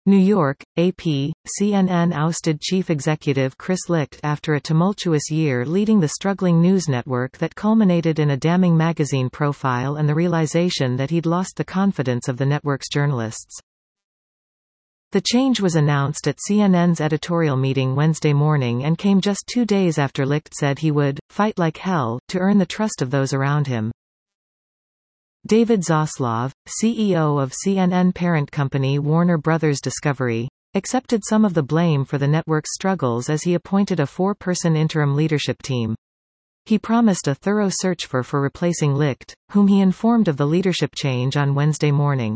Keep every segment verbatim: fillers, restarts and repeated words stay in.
New York, A P, C N N ousted chief executive Chris Licht after a tumultuous year leading the struggling news network that culminated in a damning magazine profile and the realization that he'd lost the confidence of the network's journalists. The change was announced at C N N's editorial meeting Wednesday morning and came just two days after Licht said he would fight like hell to earn the trust of those around him. David Zaslav, C E O of C N N parent company Warner Brothers Discovery, accepted some of the blame for the network's struggles as he appointed a four-person interim leadership team. He promised a thorough search for for replacing Licht, whom he informed of the leadership change on Wednesday morning.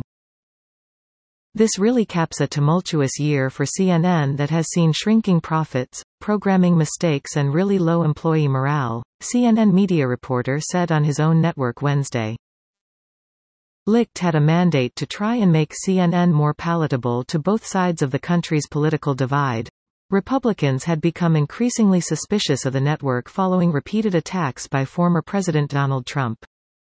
This really caps a tumultuous year for C N N that has seen shrinking profits, programming mistakes and really low employee morale, C N N media reporter said on his own network Wednesday. Licht had a mandate to try and make C N N more palatable to both sides of the country's political divide. Republicans had become increasingly suspicious of the network following repeated attacks by former President Donald Trump.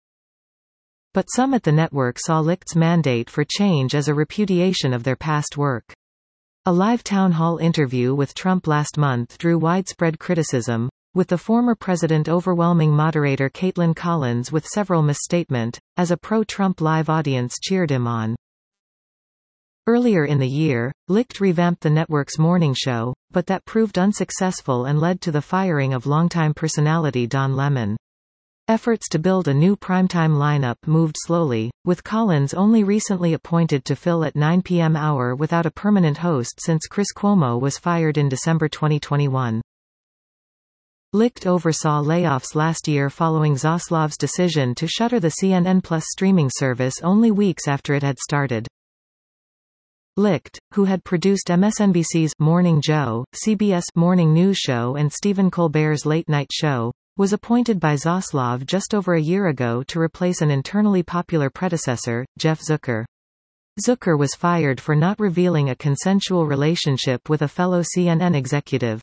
But some at the network saw Licht's mandate for change as a repudiation of their past work. A live town hall interview with Trump last month drew widespread criticism, with the former president overwhelming moderator Caitlin Collins with several misstatement, as a pro-Trump live audience cheered him on. Earlier in the year, Licht revamped the network's morning show, but that proved unsuccessful and led to the firing of longtime personality Don Lemon. Efforts to build a new primetime lineup moved slowly, with Collins only recently appointed to fill at nine p m hour without a permanent host since Chris Cuomo was fired in December twenty twenty-one. Licht oversaw layoffs last year following Zaslav's decision to shutter the C N N Plus streaming service only weeks after it had started. Licht, who had produced M S N B C's Morning Joe, C B S Morning News Show and Stephen Colbert's Late Night Show, was appointed by Zaslav just over a year ago to replace an internally popular predecessor, Jeff Zucker. Zucker was fired for not revealing a consensual relationship with a fellow C N N executive.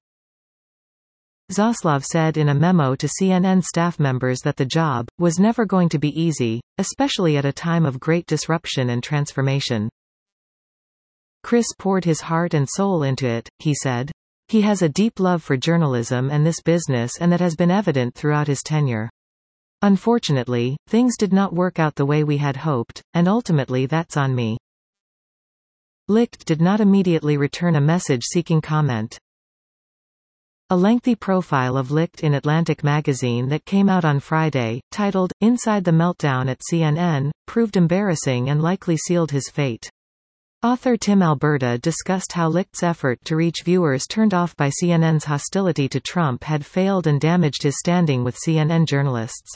Zaslav said in a memo to C N N staff members that the job was never going to be easy, especially at a time of great disruption and transformation. Chris poured his heart and soul into it, he said. He has a deep love for journalism and this business, and that has been evident throughout his tenure. Unfortunately, things did not work out the way we had hoped, and ultimately that's on me. Licht did not immediately return a message seeking comment. A lengthy profile of Licht in Atlantic magazine that came out on Friday, titled, Inside the Meltdown at C N N, proved embarrassing and likely sealed his fate. Author Tim Alberta discussed how Licht's effort to reach viewers turned off by C N N's hostility to Trump had failed and damaged his standing with C N N journalists.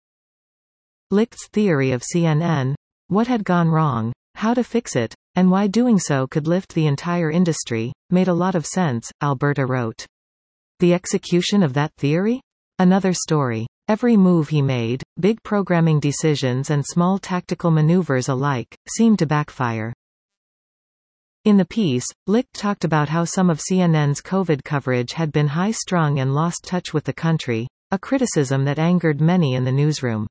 Licht's theory of C N N, what had gone wrong, how to fix it, and why doing so could lift the entire industry, made a lot of sense, Alberta wrote. The execution of that theory? Another story. Every move he made, big programming decisions and small tactical maneuvers alike, seemed to backfire. In the piece, Licht talked about how some of C N N's COVID coverage had been high-strung and lost touch with the country, a criticism that angered many in the newsroom.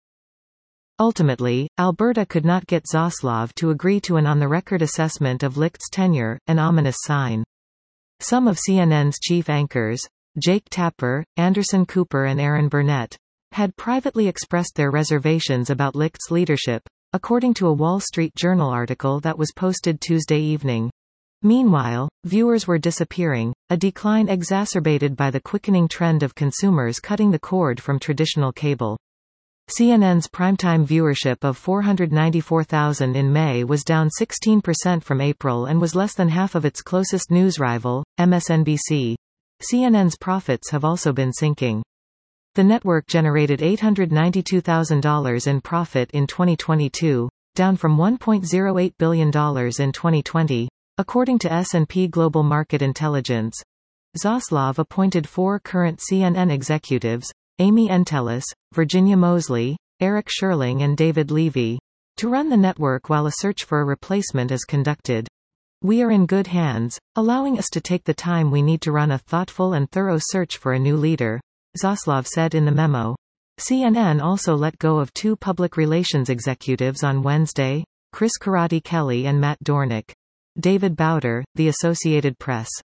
Ultimately, Alberta could not get Zaslav to agree to an on-the-record assessment of Licht's tenure, an ominous sign. Some of C N N's chief anchors, Jake Tapper, Anderson Cooper and Aaron Burnett, had privately expressed their reservations about Licht's leadership, according to a Wall Street Journal article that was posted Tuesday evening. Meanwhile, viewers were disappearing, a decline exacerbated by the quickening trend of consumers cutting the cord from traditional cable. C N N's primetime viewership of four hundred ninety-four thousand in May was down sixteen percent from April and was less than half of its closest news rival, M S N B C. C N N's profits have also been sinking. The network generated eight hundred ninety-two thousand dollars in profit in twenty twenty-two, down from one point zero eight billion dollars in twenty twenty, according to S and P Global Market Intelligence. Zaslav appointed four current C N N executives, Amy Entelis, Virginia Mosley, Eric Sherling and David Levy, to run the network while a search for a replacement is conducted. We are in good hands, allowing us to take the time we need to run a thoughtful and thorough search for a new leader, Zaslav said in the memo. C N N also let go of two public relations executives on Wednesday, Chris Karate Kelly and Matt Dornick. David Bowder, The Associated Press.